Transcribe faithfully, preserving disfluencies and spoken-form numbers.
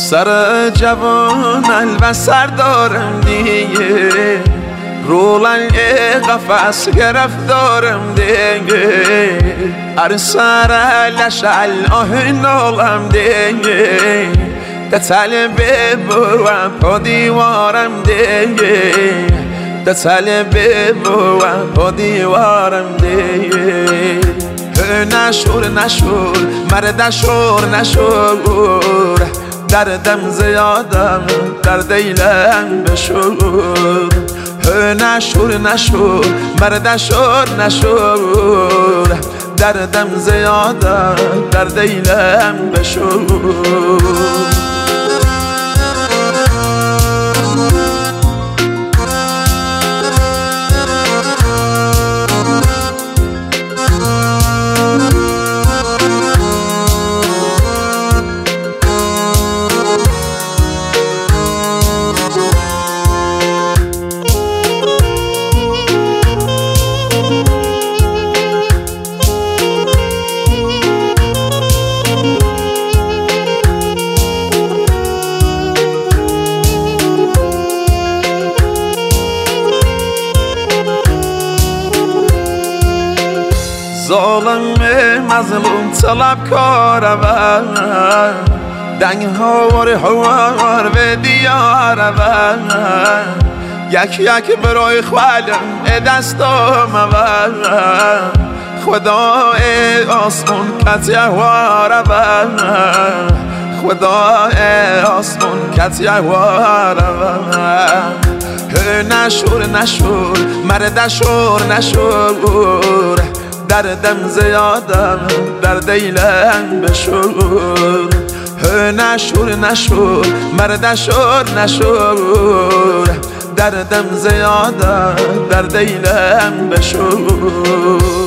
سر جوان البسر دارم دیگه، رولنگ قفص گرفتارم دیگه، هر سر لشل آهن آلم دیگه، ده طلبه بوام پا دیوارم دیگه، ده طلبه بوام پا دیوارم دیگه. نشور نشور مرد شور نشور، دردم زیادم در دیلم بشور. نشور نشور مرد شور نشور، دردم زیادم در دیلم بشور. ظالم مظلوم طلب کارم، دنگ هاوار هوار به دیارم، یک یک برای خالم دستام خدای آسمون کتی احوارم، خدای آسمون کتی احوارم. نشور نشور مرد شور نشور، دردم زیادم در دیلم بشور. نشور نشور مرد شور نشور، دردم زیادم در دیلم بشور.